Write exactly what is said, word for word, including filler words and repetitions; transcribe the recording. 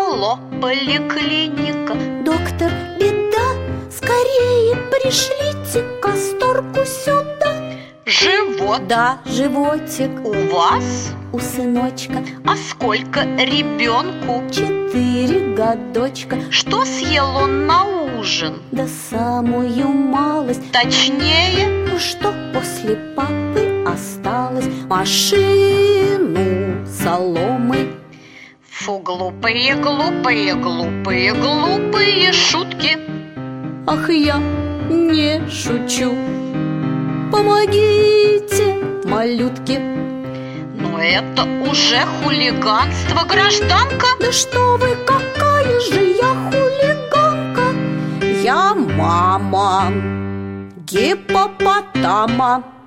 Алло, поликлиника. Доктор, беда, скорее пришлите касторку сюда. Живот? Да, животик. У вас? У сыночка. А сколько ребенку? Четыре годочка. Что съел он на ужин? Да самую малость. Точнее? Ну что после папы осталось? Машину соломы. Фу, глупые, глупые, глупые, глупые шутки. Ах, я не шучу. Помогите, малютки. Но это уже хулиганство, гражданка. Да что вы, какая же я хулиганка. Я мама гиппопотама.